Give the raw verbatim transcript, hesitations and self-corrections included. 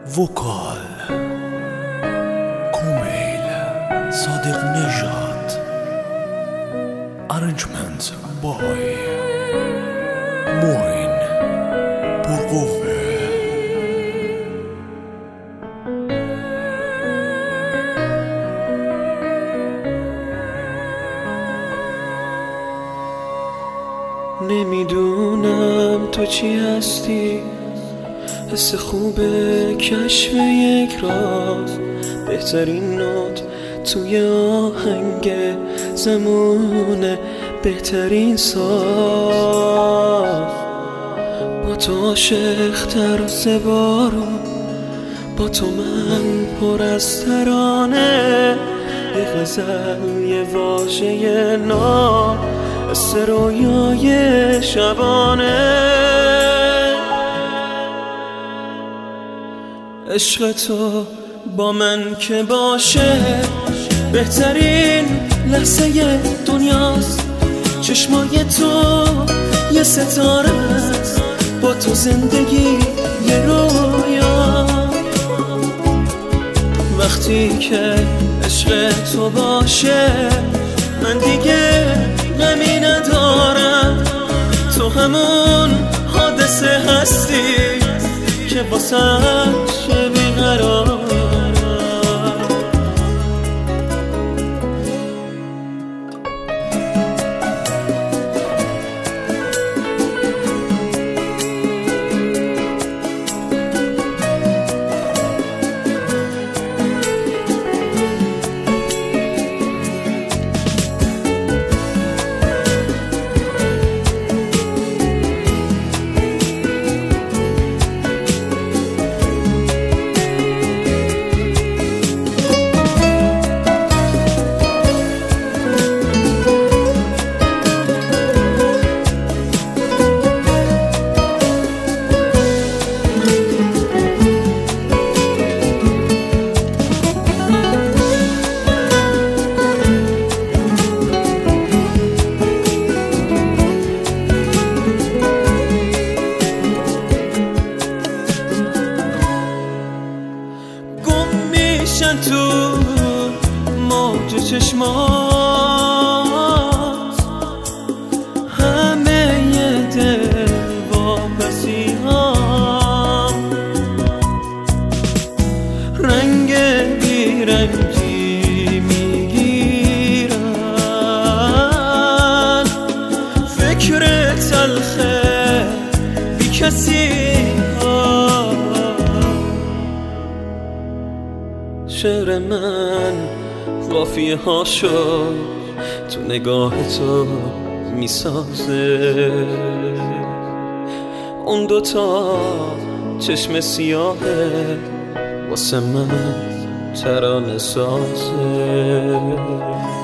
وکال، کومیل، صادق نژاد، ارنجمنت بای موین پرقوه. نمیدونم تو چی هستی، حس خوبه کشف یک راز، بهترین نوت توی آهنگ زمونه، بهترین ساز. با تو عاشق تر از بارون، با تو من پر از ترانه، یه غزل یه واژه نام، حس رویای شبانه. عشق تو با من که باشه بهترین لحظه دنیاست، چشمای تو یه ستاره است، با تو زندگی یه رویا. وقتی که عشق تو باشه من دیگه غمی ندارم، تو همون حادثه هستی که واسش بیقرارم. تو موج چشمات همه یه دل واپسی ها، رنگ بیرنگی میگیرن، فکر تلخه بی کسی ها. شعر من قافیه هاشو تو نگاه تو میسازه، اون دوتا چشم سیاهه واسه من ترانه سازه.